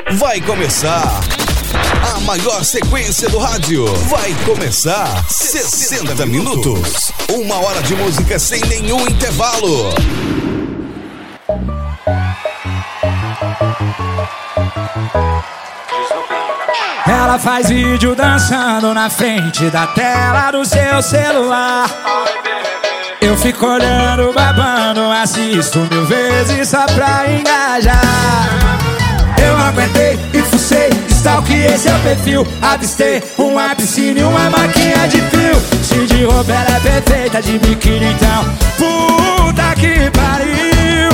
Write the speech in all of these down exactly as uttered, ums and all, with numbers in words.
Vai começar a maior sequência do rádio. Vai começar sessenta minutos. Uma hora de música sem nenhum intervalo. Ela faz vídeo dançando na frente da tela do seu celular. Eu fico olhando, babando, assisto mil vezes só pra engajar. Eu não aguentei e fucei, stalkeei seu perfil. Avistei uma piscina e uma maquinha de frio. Se de roupa ela é perfeita, de biquíni então puta que pariu.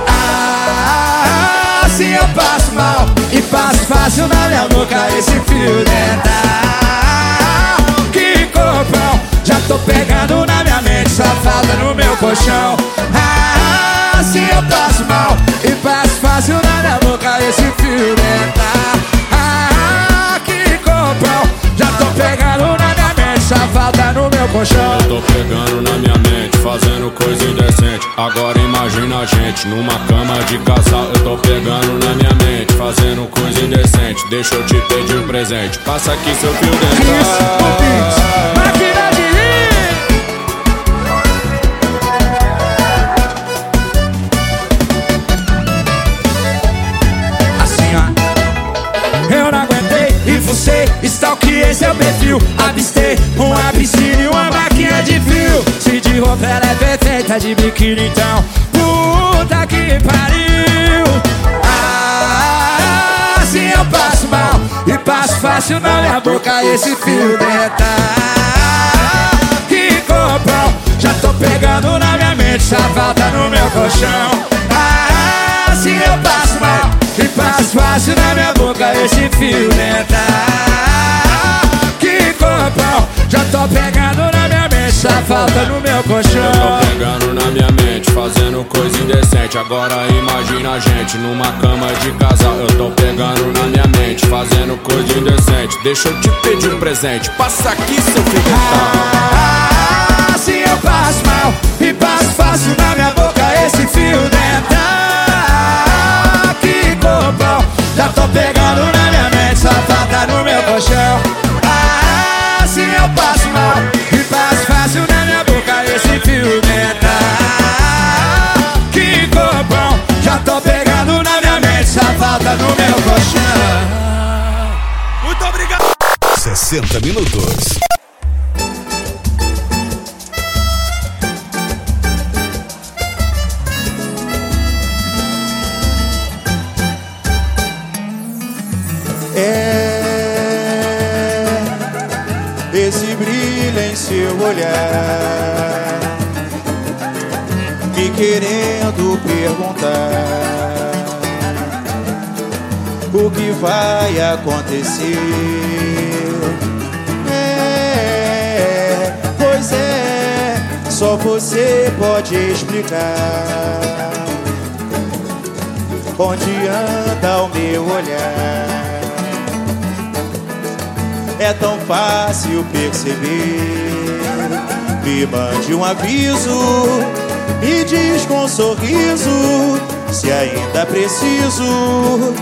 Ah, se eu passo mal e passo fácil na minha boca esse fio dental. Que corpão, já tô pegando na minha mente, só falta no meu colchão. Ah, se eu passo mal e passo fácil na minha boca esse fio dental. Ah, que corpão, já tô pegando na minha mente, só falta no meu colchão. Eu tô pegando na minha mente, fazendo coisa indecente. Agora imagina a gente numa cama de casal. Eu tô pegando na minha mente, fazendo coisa indecente. Deixa eu te pedir um presente, passa aqui seu fio dental. Máquina de rir. Assim ó. Eu não aguentei e fucei, stalkeei seu perfil. Avistei uma piscina e uma maquinha de frio. Se de roupa ela é perfeita, de biquíni então puta que pariu. Ah, se eu passo mal e passo fácil na minha boca esse fio dental. Que corpão, já tô pegando na minha mente, só falta no meu colchão. Ah, se eu passo mal e passo fácil na minha boca esse fio dental. Que corpão, já tô pegando na minha mente, só falta no meu colchão. Eu tô pegando na minha mente, fazendo coisa indecente. Agora imagina a gente numa cama de casal. Eu tô pegando na minha mente, fazendo coisa indecente. Deixa eu te pedir um presente, passa aqui seu fio dental. Ah, se eu passo mal e passo fácil na minha boca esse fio dental. Que corpão, já tô pegando na minha mente, só falta no meu colchão. Ah, se eu passo mal e passo fácil na minha boca esse fio dental. Que corpão, já tô pegando na minha mente, só falta no meu colchão. Muito obrigado. sessenta minutos. É esse brilho em seu olhar, me querendo perguntar o que vai acontecer. É, pois é, só você pode explicar onde anda o meu olhar. É tão fácil perceber. Me mande um aviso, me diz com um sorriso se ainda preciso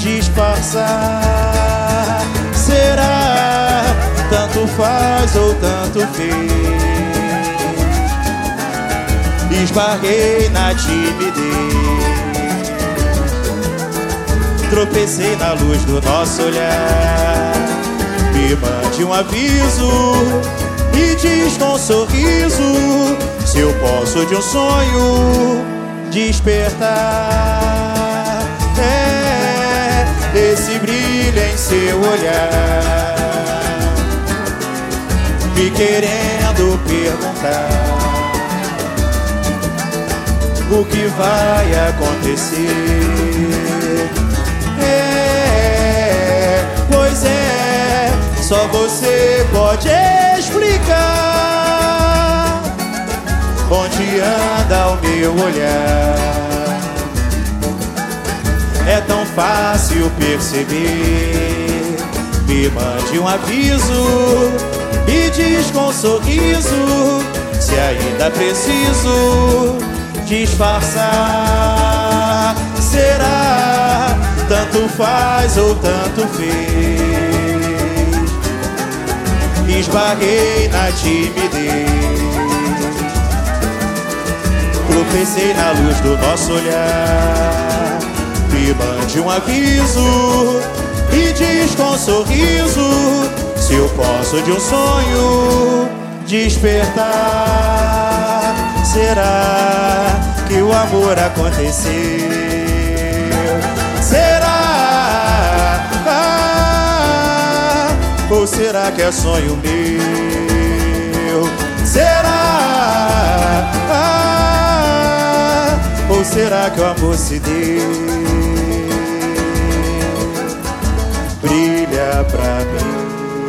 disfarçar. Será? Tanto faz ou tanto fez. Esbarrei na timidez, tropecei na luz do nosso olhar. Me mande um aviso, me diz com um sorriso se eu posso de um sonho despertar. É esse brilho em seu olhar, me querendo perguntar o que vai acontecer. É, pois é, só você pode explicar onde anda o meu olhar. É tão fácil perceber. Me mande um aviso, me diz com um sorriso se ainda preciso disfarçar. Será? tanto faz ou tanto fez. Esbarrei na timidez, tropecei na luz do nosso olhar. Me mande um aviso e diz com um sorriso se eu posso de um sonho despertar. Será que o amor aconteceu? Será? Ah, ou será que é sonho meu? Será? Ah, ou será que o amor se deu? Brilha pra mim.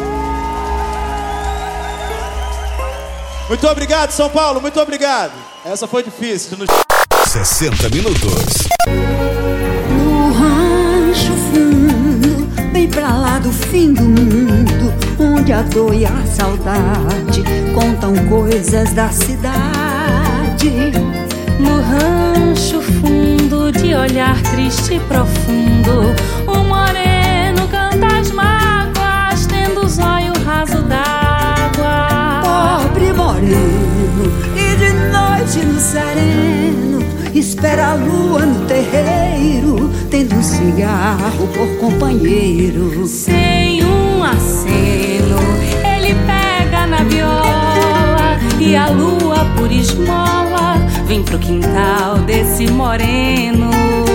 Muito obrigado, São Paulo, muito obrigado. Essa foi difícil. sessenta minutos. No rancho fundo, bem pra lá do fim do mundo, onde a dor e a saudade contam coisas da cidade. No rancho fundo, de olhar triste e profundo, o moreno canta as mágoas, tendo os olhos raso d'água. Pobre moreno, e de noite no sereno, espera a lua no terreiro, tendo um cigarro por companheiro. Sem um aceno, ele pega na viola, e a lua por esmola vem pro quintal desse moreno.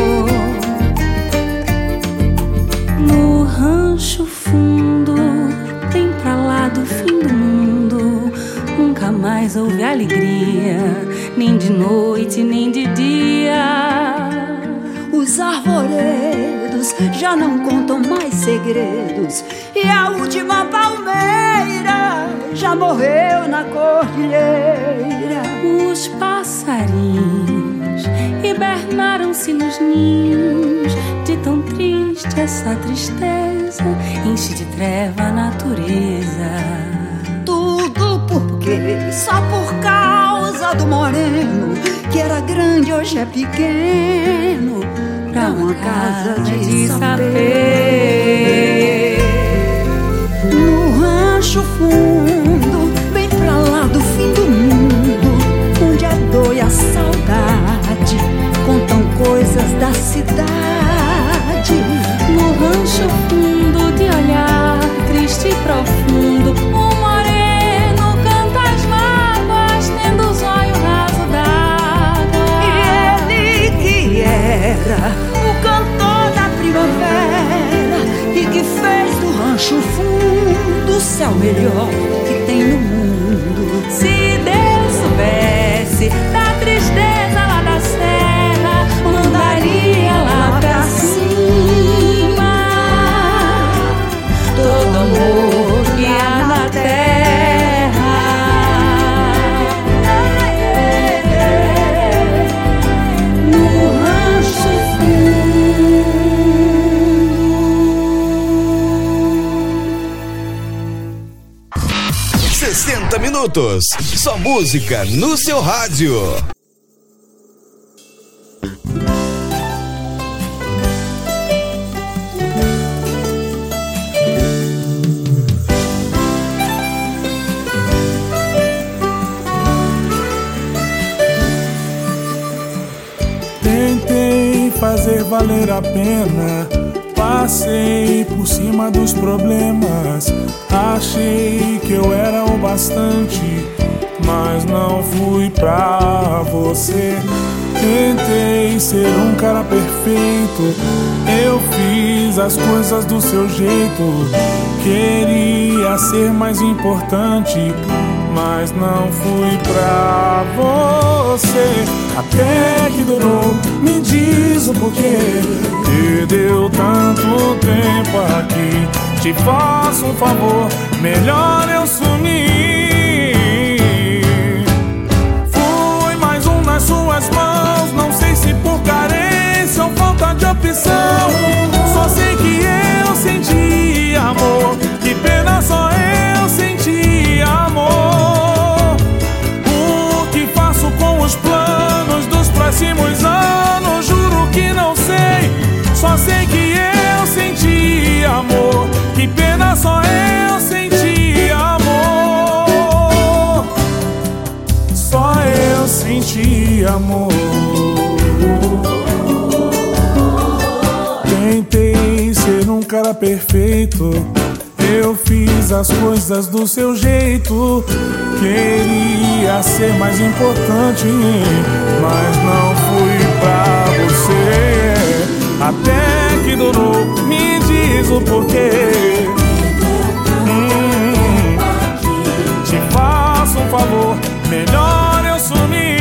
No rancho fundo, bem pra lá do fim do mundo, nunca mais houve alegria, nem de noite, nem de dia. Os arvoredos já não contam mais segredos, e a última palmeira já morreu na cordilheira. Os passarinhos hibernaram-se nos ninhos, de tão triste essa tristeza enche de treva a natureza. Tudo porque, só por causa do moreno, que era grande hoje é pequeno, pra uma casa de sapê. No rancho fundo, bem pra lá do fim do mundo, onde a dor e a saudade contam coisas da cidade. No rancho fundo, de olhar triste e profundo, o moreno canta as mágoas, tendo os olhos raso d'água. E ele que era o cantor da primavera, e que fez do rancho fundo o céu melhor que tem no mundo. Se Deus soubesse da tristeza lá da serra, mandaria lá pra cima todo amor que há na terra. No rancho sessenta minutos. Só música no seu rádio. Tentei fazer valer a pena, passei por cima dos problemas, achei que eu era o bastante, mas não fui pra você. Tentei ser um cara perfeito, eu fiz as coisas do seu jeito, queria ser mais importante, mas não fui pra você. Até que durou, me diz o porquê. Perdeu tanto tempo aqui, te faço um favor, melhor eu sumir. Fui mais um nas suas mãos, não sei se por carência ou falta de opção. Só sei que eu senti amor, que pena só eu senti amor. O que faço com os planos dos próximos anos, juro que não sei. Só sei sei que eu senti amor, que pena só eu senti amor. Só eu senti amor. Tentei ser um cara perfeito, eu fiz as coisas do seu jeito. Queria ser mais importante, mas não fui pra você. Até que durou, me diz o porquê. hum, Te faço um favor, melhor eu sumir.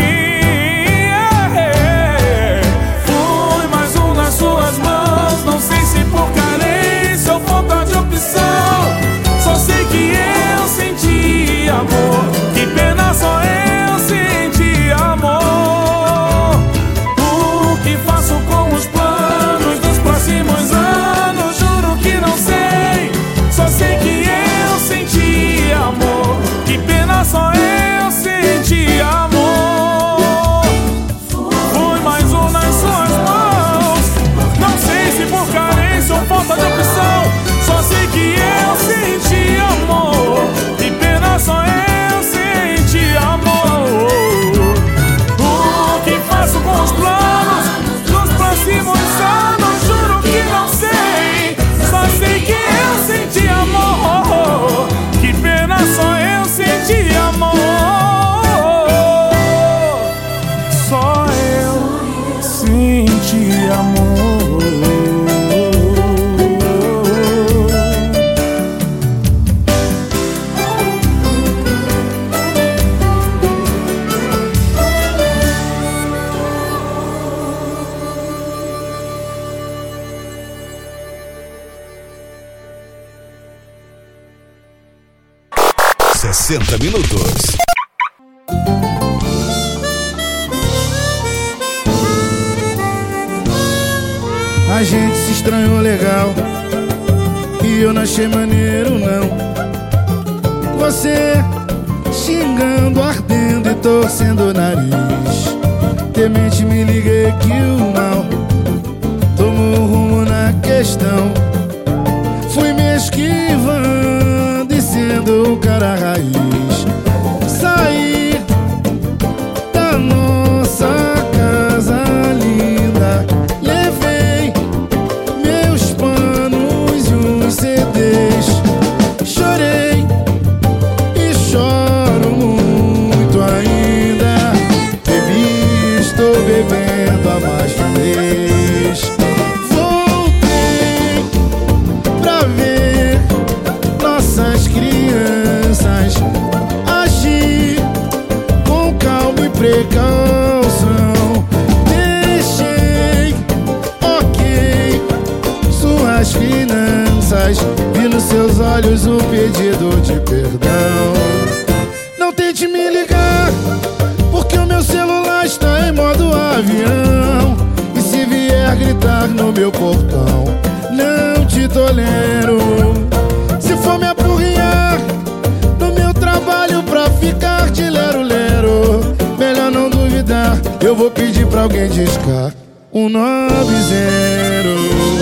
Fui mais um nas suas mãos, não sei se por carência ou falta de opção. Só sei que eu senti amor, que pena só eu senti amor. O que faço com os planos dos próximos anos, juro que não sei. Só sei que eu senti amor, que pena só eu senti amor. Fui mais um nas suas mãos, não sei se por carência ou falta de opção. Só sei que eu senti amor, que pena só eu senti amor. O que faço com os planos dos próximos anos, juro que não sei. Só sei que eu senti amor, que pena só eu senti amor. Só eu senti amor. sessenta minutos. A gente se estranhou legal e eu não achei maneiro não. Você xingando, ardendo e torcendo o nariz. Temente me liguei que o mal tomou rumo na questão. Fui me esquivando e sendo o cara raiz. Saí da nossa casa linda, levei meus panos e uns C Ds. Chorei e choro muito ainda. Bebi, estou bebendo a mais de vez. Voltei pra ver nossas crianças agir com calma e precaução. Deixei, ok, suas finanças. Vi nos seus olhos um pedido de perdão. Não tente me ligar, porque o meu celular está em modo avião. E se vier gritar no meu portão, não te tolero. Se for me apurrinhar no meu trabalho pra ficar de lero-lero, melhor não duvidar, eu vou pedir pra alguém discar um nove zero.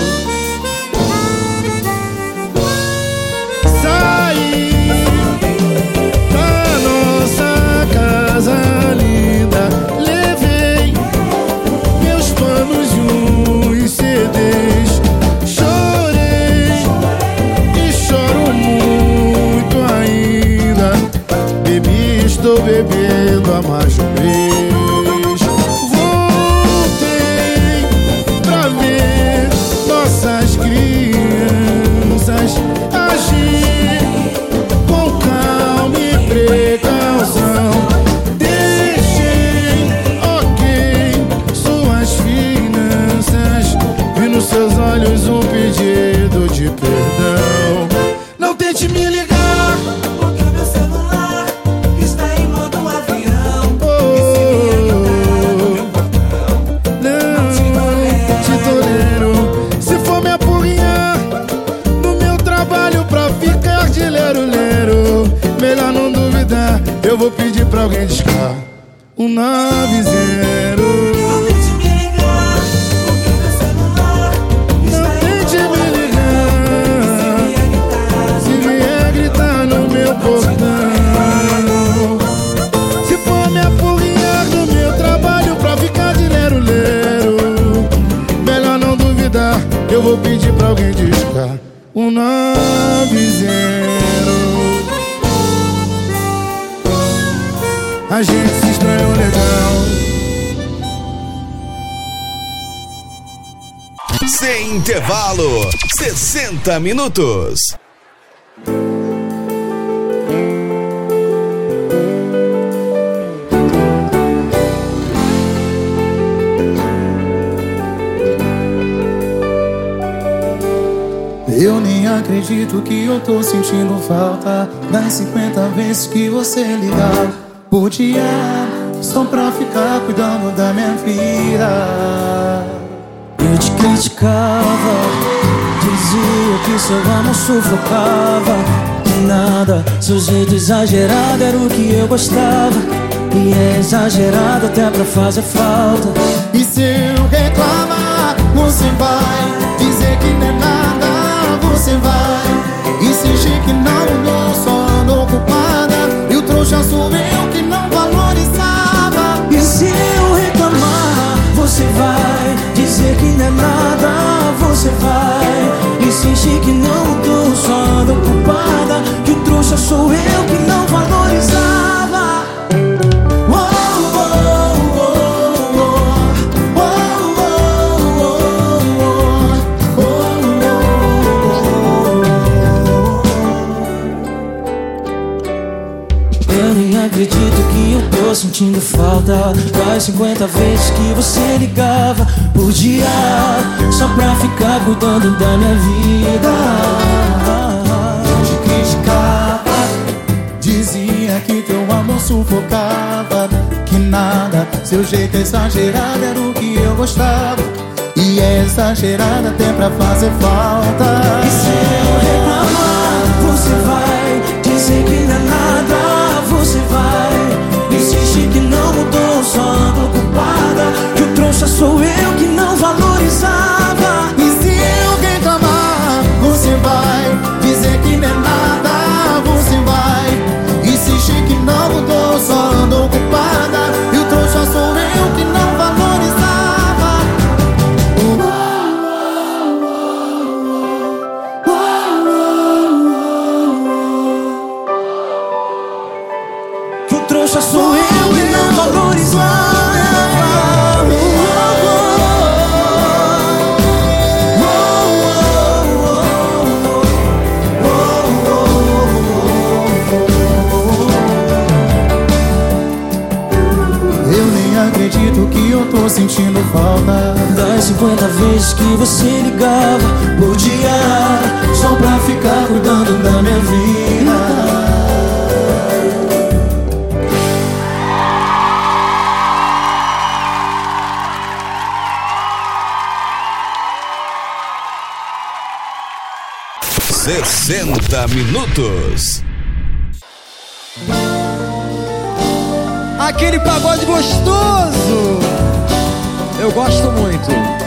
Saí da nossa casa linda, levei meus panos e uns C Ds. Chorei e choro muito ainda. Bebi, estou bebendo a mais de vez. Voltei pra ver nossas crianças agir com calma e precaução. Deixei, ok, suas finanças. Vi nos seus olhos um pedido de perdão. Não tente me ligar, porque meu celular está em modo avião. oh, não te tolero. Se for me apurrinhar no meu trabalho pra ficar de lero-lero, melhor não duvidar, eu vou pedir pra alguém discar um nove zero. Não tente me ligar, porque meu celular está em eu vou pedir pra alguém discar o nove zero. A gente se estranhou legal. Sem intervalo, sessenta minutos. Eu nem acredito que eu tô sentindo falta das cinquenta vezes que você ligava por dia, só pra ficar cuidando da minha vida. Eu te criticava, dizia que seu amor sufocava. Que nada, seu jeito exagerado era o que eu gostava. E é exagerado até pra fazer falta. E se eu reclamar, você vai dizer que não é nada. Você vai insistir que não mudou, só andou ocupada. E o trouxa sou eu que não valorizava. E se eu reclamar, você vai dizer que não é nada. Você vai insistir que não mudou, só anda ocupada. Que o trouxa sou eu que não valorizava. Acredito que eu tô sentindo falta das cinquenta vezes que você ligava por dia, só pra ficar cuidando da minha vida. Eu te criticava, dizia que teu amor sufocava. Que nada, seu jeito exagerado era o que eu gostava. E é exagerado até pra fazer falta. E se eu reclamar, você vai dizer que não é nada. Você vai insistir que não mudou, só anda ocupada. Que o trouxa sou eu que não valorizava. E se eu reclamar, você vai dizer que não é nada. Você vai insistir que não mudou, só anda ocupada. E o trouxa sou eu que não valorizava. Trouxa sou eu que não valorizava. Eu nem acredito que eu tô sentindo falta das cinquenta vezes que você ligava por dia, só pra ficar cuidando da minha vida. sessenta minutos. Aquele pagode gostoso, eu gosto muito.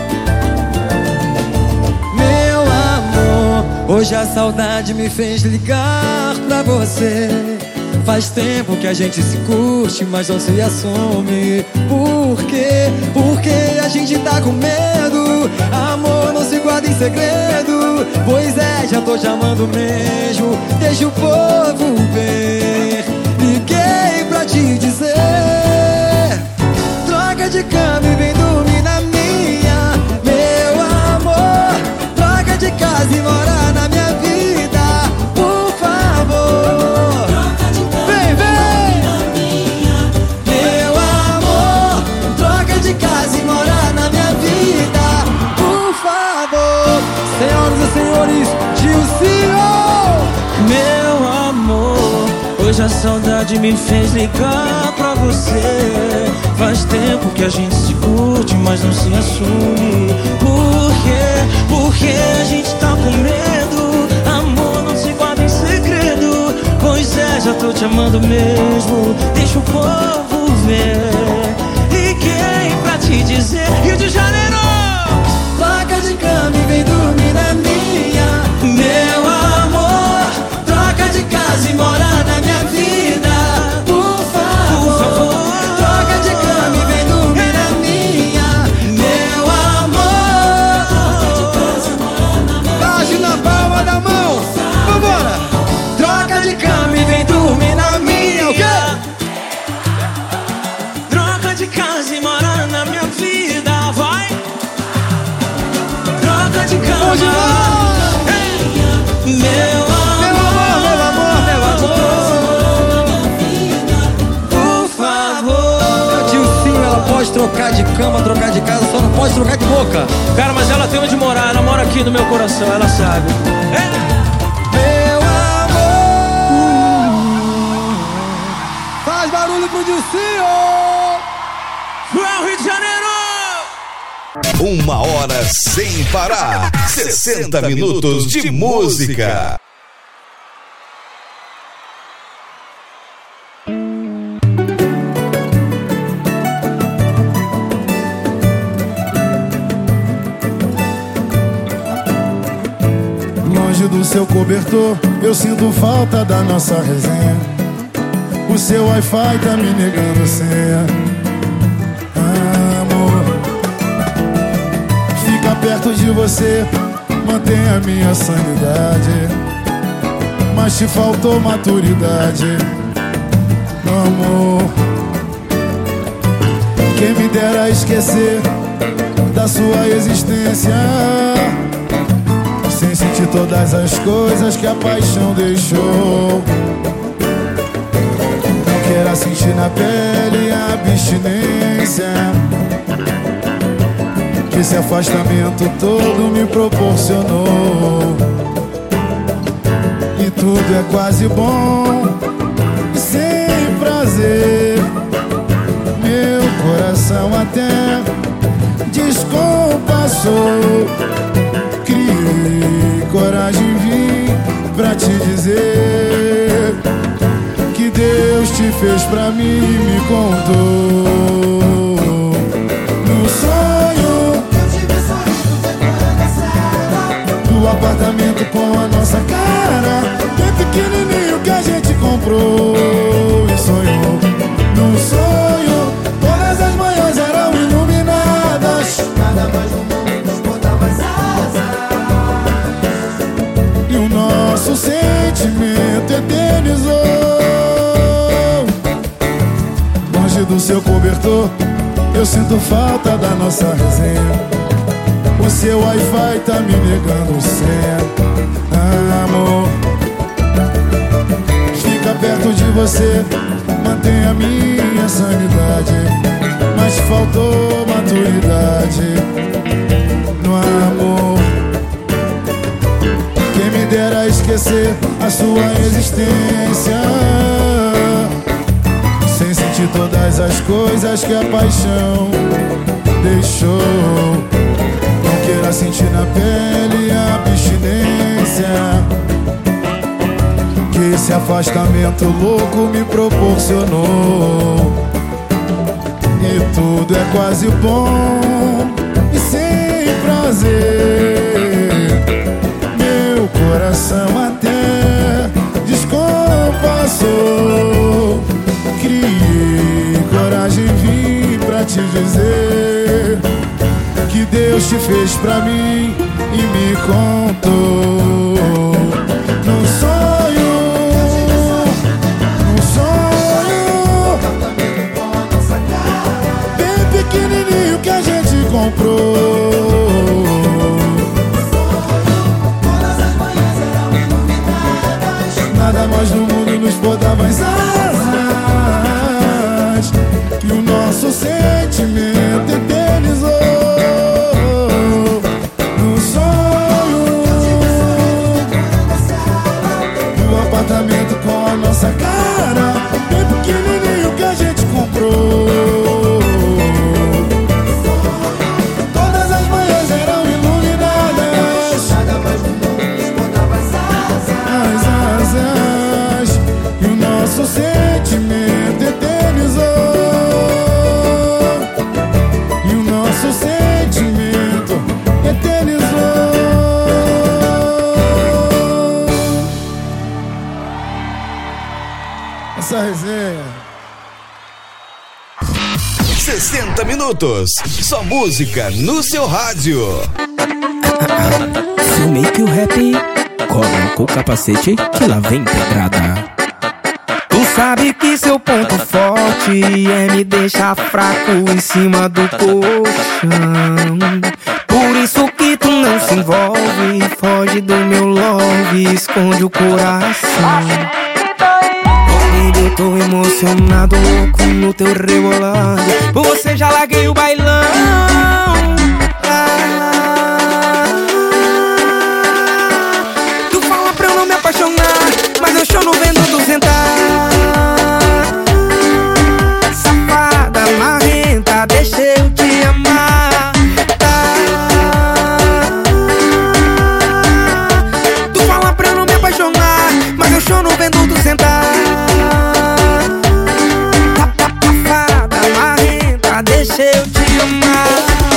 Meu amor, hoje a saudade me fez ligar pra você. Faz tempo que a gente se curte, mas não se assume. Por quê? Porque a gente tá com medo. Amor não se guarda em segredo. Pois é, já tô te amando mesmo. Deixa o povo ver. Liguei pra te dizer: troca de cama e vem dormir na minha. Meu amor, troca de casa e mora na minha vida. Por favor, vem, vem na minha. Meu amor, troca de casa e mora na minha vida. Por favor, senhoras e senhores, Gilzinho. Meu amor, hoje a saudade me fez ligar pra você. Faz tempo que a gente se curte, mas não se assume. Por quê? Porque a gente tá com medo. Amor não se guarda em segredo. Pois é, já tô te amando mesmo. Deixa o povo ver. Liguei pra te dizer: Rio de Janeiro, troca de cama e vem dormir na minha. meu amor, Troca de casa e mora na minha vida. Por favor, por favor, troca de cama e vem dormir na minha. Meu amor, trocar de cama, trocar de casa, só não pode trocar de boca. Cara, mas ela tem onde morar, ela mora aqui no meu coração, ela sabe. É. Meu amor, faz barulho pro Dilcinho. Ué, Rio de Janeiro. Uma hora sem parar. sessenta minutos de música. Longe do seu cobertor, eu sinto falta da nossa resenha. O seu Wi-Fi tá me negando senha. Perto de você, mantém a minha sanidade, mas te faltou maturidade, meu amor. Quem me dera esquecer da sua existência, sem sentir todas as coisas que a paixão deixou. Não queira sentir na pele a abstinência que esse afastamento todo me proporcionou. E tudo é quase bom e sem prazer. Meu coração até descompassou. Criei coragem, vim pra te dizer que Deus te fez pra mim e me contou. No sonho do apartamento com a nossa cara, bem pequenininho que a gente comprou e sonhou. No sonho, todas as manhãs eram iluminadas, nada mais no mundo nos botava as asas, e o nosso sentimento eternizou. Longe do seu cobertor, eu sinto falta da nossa resenha. O seu Wi-Fi tá me negando senha, amor. Fica perto de você, mantém a minha sanidade, mas faltou maturidade no amor. Quem me dera esquecer a sua existência, sem sentir todas as coisas que a paixão deixou. Não queira sentir na pele a abstinência que esse afastamento louco me proporcionou. E tudo é quase bom e sem prazer. Meu coração até descompassou. Criei coragem, vim pra te dizer que Deus te fez pra mim e me contou. Num sonho, num sonho, bem pequenininho que a gente comprou. Todas as manhãs eram iluminadas, nada mais no mundo nos botava as asas, e o nosso sentimento eternizou. Com a nossa cara, bem pequenininho que a gente comprou. Todas as manhãs eram iluminadas, nada mais no mundo nos botava as asas, as asas, e o nosso sentimento eternizou. E o nosso sentimento eternizou. Essa resenha. sessenta minutos. Só música no seu rádio. Filmei que o rap coloca o capacete que lá vem pedrada. Tu sabe que seu ponto forte é me deixar fraco em cima do colchão. Por isso que tu não se envolve, foge do meu love, esconde o coração. Baby, eu tô emocionado, louco no teu rebolado. Por você já larguei o bailão. Ah, tu fala pra eu não me apaixonar, mas eu choro vendo tu sentar. Safada, marrenta, deixa eu te amar. Tá. Tu fala pra eu não me apaixonar, mas eu choro vendo tu sentar. Safada, marrenta, deixa eu te amar.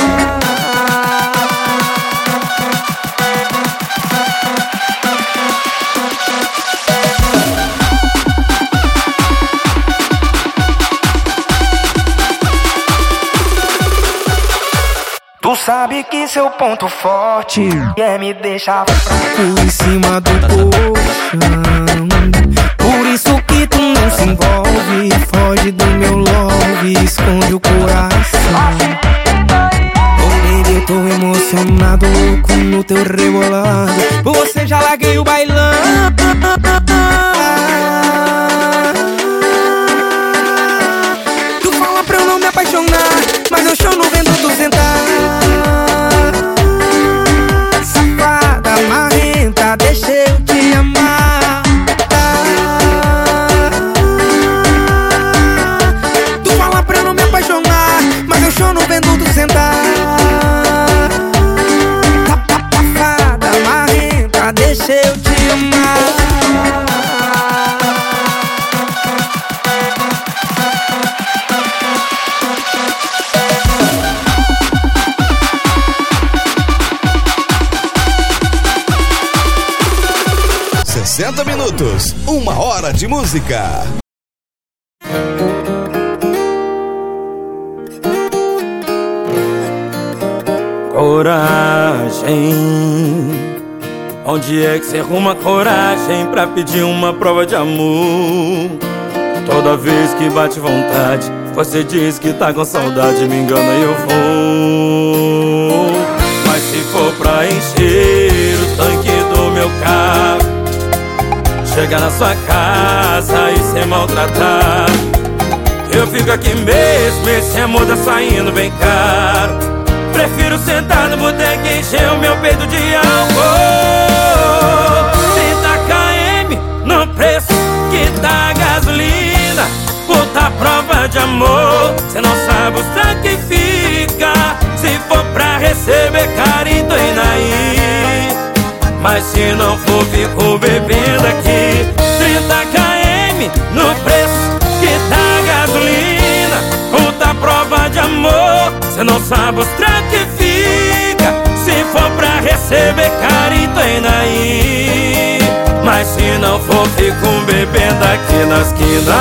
Tu sabe que seu ponto forte é me deixar fraco em cima do colchão. Por isso que tu não se envolve, foge do meu love, esconde o coração. Oh baby, eu tô emocionado, louco no teu rebolado. Por você já larguei o bailão. Tu fala pra eu não me apaixonar, mas eu choro vendo tu sentar. Safada, marrenta, deixa eu te amar. Tá. Tu fala pra eu não me apaixonar, mas eu choro vendo tu sentar. Safada, marrenta, deixa eu te amar. sessenta minutos, uma hora de música. Coragem, onde é que você arruma coragem pra pedir uma prova de amor? Toda vez que bate vontade, você diz que tá com saudade, me engana e eu vou. Mas se for pra encher o tanque do meu carro, chegar na sua casa e ser maltratado, eu fico aqui mesmo, esse amor tá saindo bem caro. Prefiro sentar no boteco e encher o meu peito de álcool. trinta quilômetros no preço que tá a gasolina. Puta prova de amor, cê não sabe o tanto que fica. Se for pra receber carinho, tô indo aí. Mas se não for, fico bebendo aqui. Trinta quilômetros no preço que tá a gasolina. Puta prova de amor, cê não sabe os trem que fica. Se for pra receber carinho, tô indo aí. Mas se não for, fico bebendo aqui na esquina.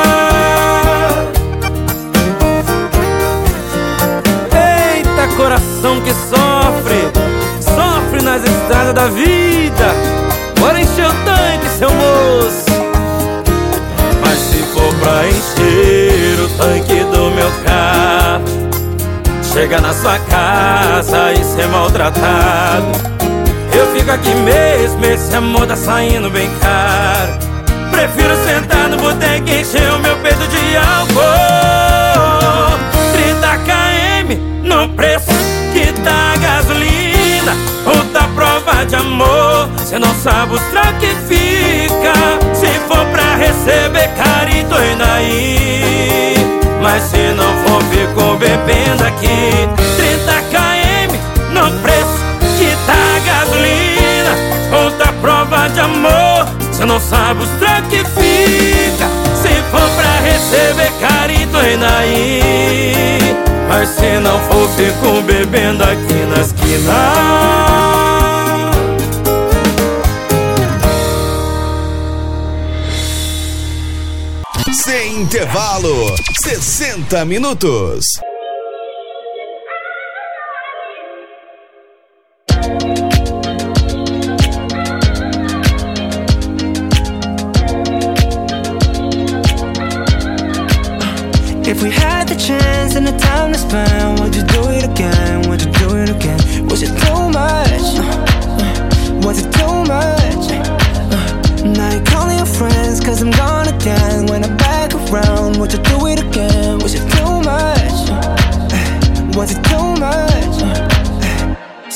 Eita, coração que sofre, sofre nas estradas da vida. Bora encher o tanque, seu moço. Mas se for pra encher o tanque do meu carro, chegar na sua casa e ser maltratado, eu fico aqui mesmo, esse amor tá saindo bem caro. Prefiro sentar no boteco e encher o meu peito de álcool. Trinta quilômetros no preço que tá a gasolina. Outra prova de amor, cê não sabe os trem que fica. Se for pra receber carinho, tô indo aí. Mas se não for, fico bebendo aqui. Trinta quilômetros no preço que tá a gasolina. Outra prova de amor, cê não sabe os trem que fica. Se for pra receber carinho, tô indo aí. Mas se não for, fico bebendo aqui na esquina. Sem intervalo, sessenta minutos. If we had the chance and the time to spend, would you do it again? Would you do it again? Was it too much? Was it too much? Now you're calling your friends cause I'm gone again. When I back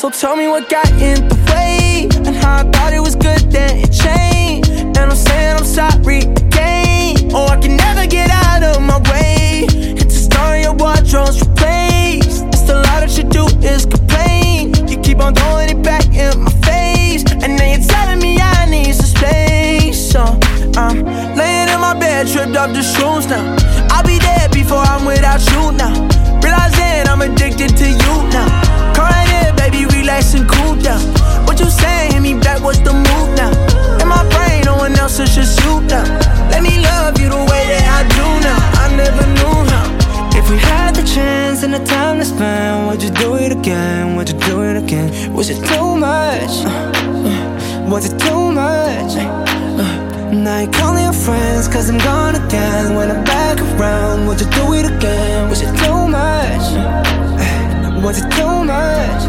So tell me what got in the way, and how I thought it was good, then it changed. And I'm saying I'm sorry again. Oh, I can never get out of my way. It's a story your wardrobe's replaced. It's a lot that you do is complain. You keep on throwing it back in my face, and then you're telling me I need some space. So I'm laying in my bed, tripped off the shoes now. I'll be dead before I'm without you now. Realizing I'm addicted to you now. Come right here, baby, relax and cool down. What you saying? Hit me back, what's the move now? In my brain, no one else is just you now. Let me love you the way that I do now. I never knew how. If we had the chance and the time to spend, would you do it again? Would you do it again? Was it too much? Uh, uh, was it too much? Uh, now you're calling your friends cause I'm gone again. When I'm back around, would you do it again? Was it too much? Uh, was it too much?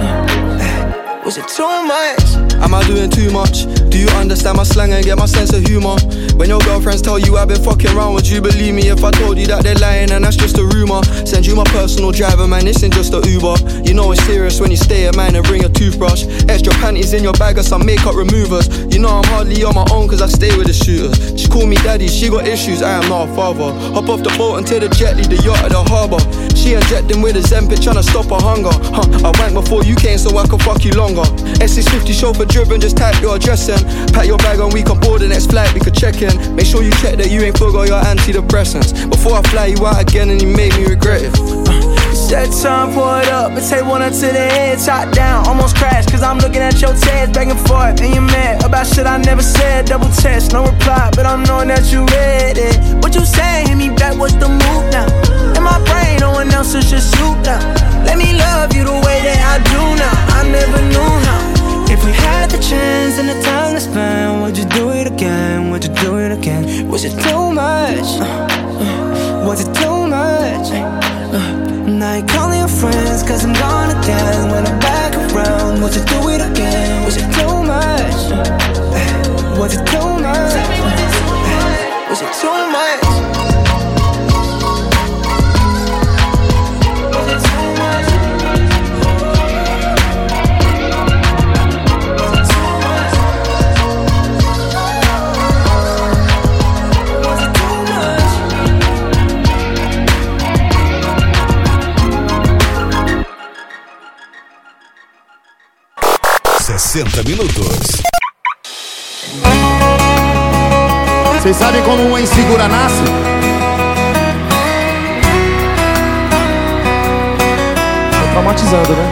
Uh, was it too much? Am I doing too much? Do you understand my slang and get my sense of humour? When your girlfriends tell you I've been fucking around, would you believe me if I told you that they're lying and that's just a rumour? Send you my personal driver, man, this ain't just a Uber. You know it's serious when you stay at mine and bring a toothbrush. Extra panties in your bag or some makeup removers. You know I'm hardly on my own cause I stay with the shooters. She call me daddy, she got issues, I am not a father. Hop off the boat and take the jet, leave the yacht at the harbour. She injecting with a Zempic tryna stop her hunger. Huh, I wank before you came so I could fuck you longer. S six fifty chauffeur driven, just type your address in. Pack your bag and we can board the next flight, we could check in. Make sure you check that you ain't forgot your antidepressants before I fly you out again and you made me regret it. Set time, pour it up, and take one up to the head, top down, almost crashed, cause I'm looking at your tears, back and forth, and you're mad about shit I never said, double test, no reply, but I'm knowing that you read it. What you saying, hit me back, what's the move now? In my brain, no one else is just you now. Let me love you the way that I do now, I never knew how. If we had the chance and the time to spend, would you do it again? Would you do it again? Was it too much? Uh, uh, was it too much? Uh, now you're calling your friends cause I'm gone again. When I'm back around, would you do it again? Was it too much? Uh, was it too much? Uh, was it too much? sessenta minutos. Vocês sabem como uma insegura nasce? Tô traumatizado, né?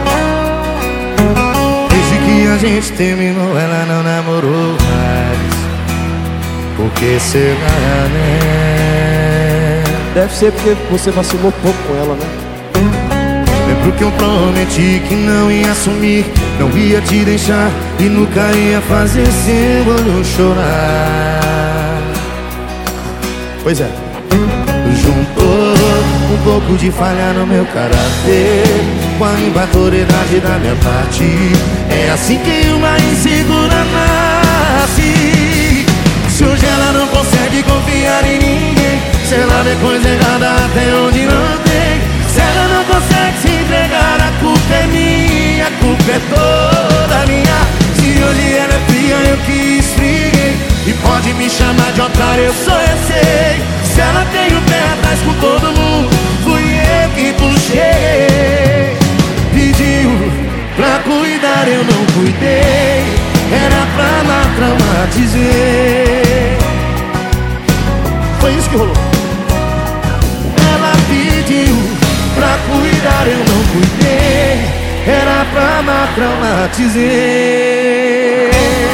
Desde que a gente terminou, ela não namorou mais. Por que será, né? Deve ser porque você vacilou pouco com ela, né? Lembro que eu prometi que não ia sumir, não ia te deixar e nunca ia fazer seu olho chorar. Pois é. Juntou um pouco de falha no meu caráter com a imaturidade da minha parte. É assim que uma insegura nasce. Se hoje ela não consegue confiar em ninguém, se ela vê coisa errada até onde não tem, se ela não consegue se entregar, a culpa é minha, a culpa é toda minha. Se hoje ela é fria, eu que esfriei, e pode me chamar de otário, eu só eu sei. Se ela tem o pé atrás com todo mundo, fui eu que puxei. Pediu pra cuidar, eu não cuidei, era pra lá traumatizei. Foi isso que rolou. Ela pediu pra cuidar, eu não cuidei, era pra lá traumatizei.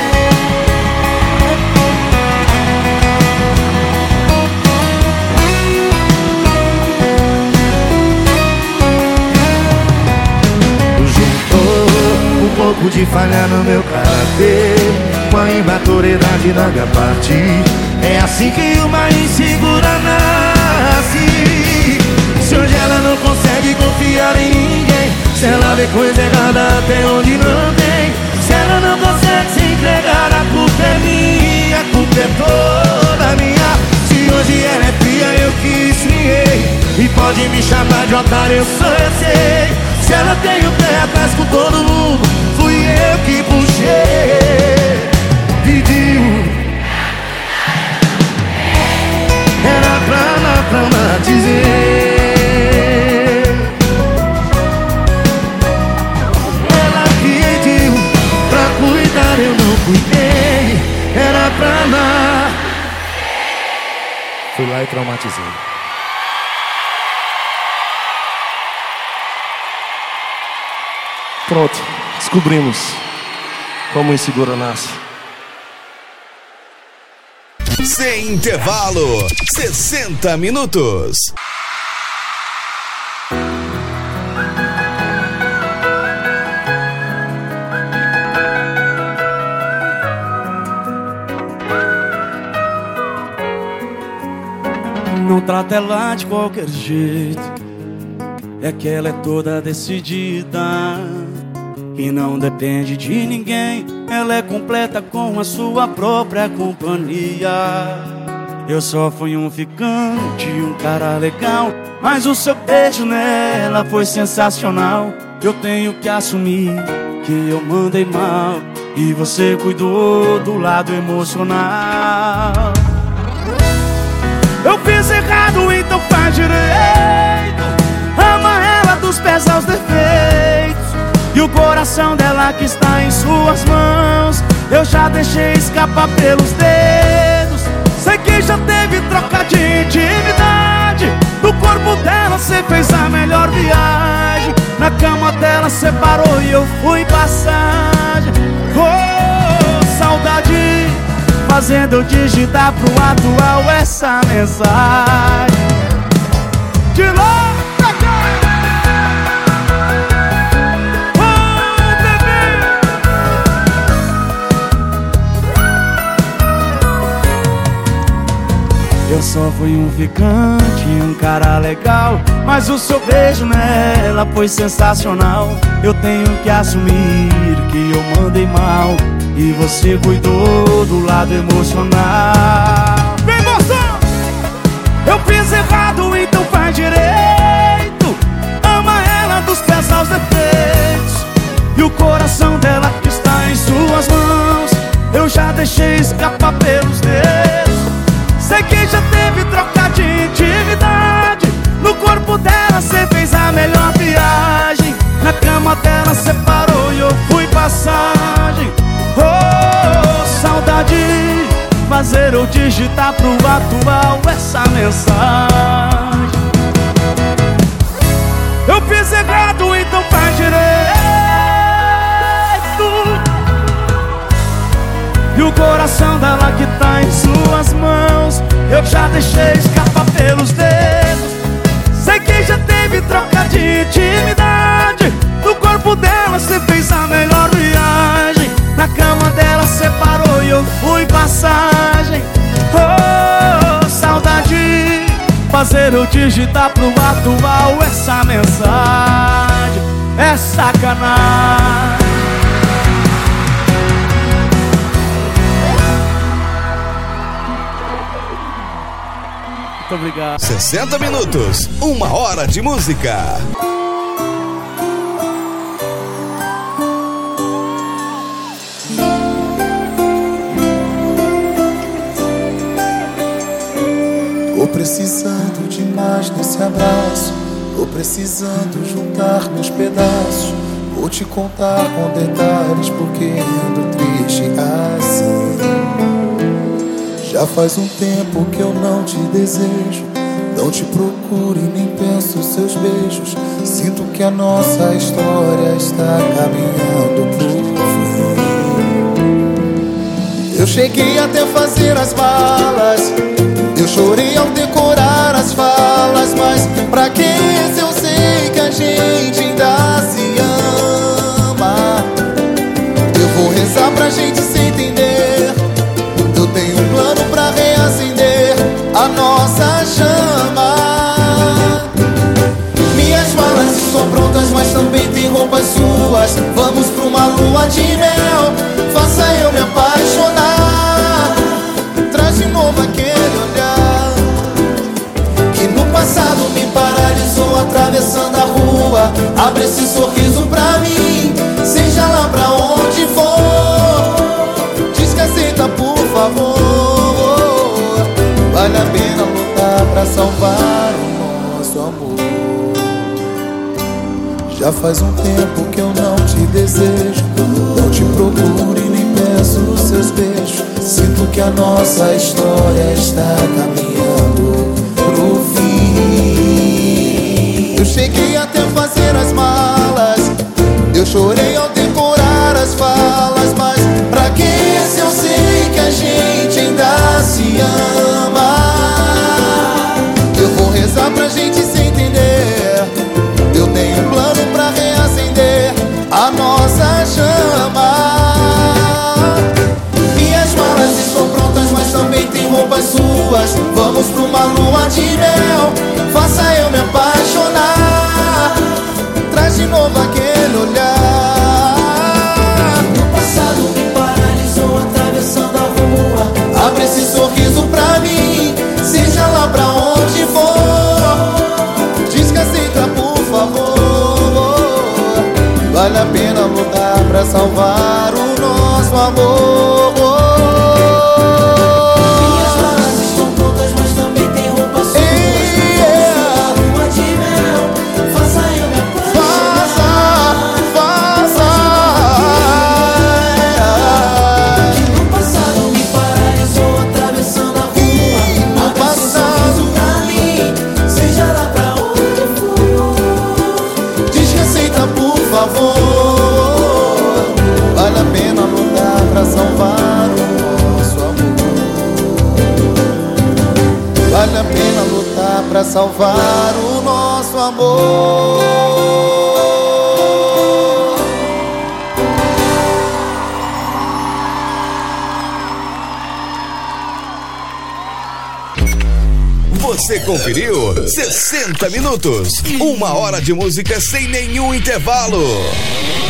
Um pouco de falha no meu caráter com a imaturidade da minha parte. É assim que uma insegura nasce. Se hoje ela não consegue confiar em ninguém, se ela vê coisa errada até onde não tem, se ela não consegue se entregar, a culpa é minha, a culpa é toda minha. Se hoje ela é fria, eu que esfriei, e pode me chamar de otário, eu só eu sei. Se ela tem o pé atrás com todo mundo, fui grana. Fui lá e traumatizei. Pronto, descobrimos como o inseguro nasce. Sem intervalo, sessenta minutos. Não trata ela de qualquer jeito, é que ela é toda decidida e não depende de ninguém. Ela é completa com a sua própria companhia. Eu só fui um ficante, um cara legal, mas o seu beijo nela foi sensacional. Eu tenho que assumir que eu mandei mal e você cuidou do lado emocional. Eu fiz errado, então faz direito. Ama ela dos pés aos defeitos, e o coração dela que está em suas mãos eu já deixei escapar pelos dedos. Sei que já teve troca de intimidade. No corpo dela cê fez a melhor viagem. Na cama dela cê parou e eu fui passagem. Oh, saudade, fazendo eu digitar pro atual essa mensagem. De lá pra cá. Eu só fui um ficante, um cara legal, mas o seu beijo nela foi sensacional. Eu tenho que assumir que eu mandei mal e você cuidou do lado emocional. Vem moção! Eu fiz errado, então faz direito. Ama ela dos pés aos defeitos, e o coração dela que está em suas mãos eu já deixei escapar pelos dedos. Sei que já teve troca de intimidade. No corpo dela cê fez a melhor viagem. Na cama dela cê parou e eu fui passagem. Oh, saudade, fazer eu digitar pro atual essa mensagem. Eu fiz errado, então faz direito. E o coração dela que tá em suas mãos eu já deixei escapar pelos dedos. Sei que já teve troca de intimidade. No corpo dela cê fez a melhor viagem. Na cama dela cê parou e eu fui passagem. Oh, saudade, fazer eu digitar pro atual essa mensagem. É sacanagem. Muito obrigado. sessenta minutos, uma hora de música. Tô precisando de mais desse abraço. Tô precisando juntar meus pedaços. Vou te contar com detalhes porque ando triste assim. Já faz um tempo que eu não te desejo. Não te procuro e nem penso seus beijos. Sinto que a nossa história está caminhando pro fim. Eu cheguei até fazer as malas. Eu chorei ao decorar as falas. Mas pra que se eu sei que a gente ainda se ama? Eu vou rezar pra gente se entender. Eu tenho um plano pra reacender a nossa chama. Minhas malas estão prontas, mas também tem roupas suas. Vamos pra uma lua de mel. Faça eu me apaixonar. Traz de novo aquele olhar que no passado me paralisou atravessando a rua. Abre esse sorriso pra mim, seja lá pra onde for. Diz que aceita, por favor. Vale a pena lutar pra salvar o nosso amor. Já faz um tempo que eu não te desejo. Não te procuro e nem peço os seus beijos. Sinto que a nossa história está caminhando pro fim. Eu cheguei até fazer as malas, eu chorei ao decorar as falas, mas pra que se eu sei que a gente ainda se ama? Eu vou rezar pra gente se entender, eu tenho um plano pra reacender a nossa chama. Minhas malas estão prontas, mas também tem roupas suas. Vamos pra uma lua de mel, faça eu me apaixonar, traz de novo aquele olhar. No passado me paralisou atravessando a rua. Abre esse sorriso pra mim, seja lá pra onde for. Diz que aceita, por favor. Vale a pena lutar pra salvar o nosso amor. Minhas malas estão prontas, mas também tem roupas suas. Yeah. Lua de mel, faça eu me apaixonar. Faça, faça. Que no passado me paralisou atravessando a rua. No passado pra mim, seja lá pra onde for. diz que aceita, por favor. Vale a pena lutar pra salvar o nosso amor. Vale a pena lutar pra salvar o nosso amor. Você conferiu sessenta minutos, uma hora de música sem nenhum intervalo.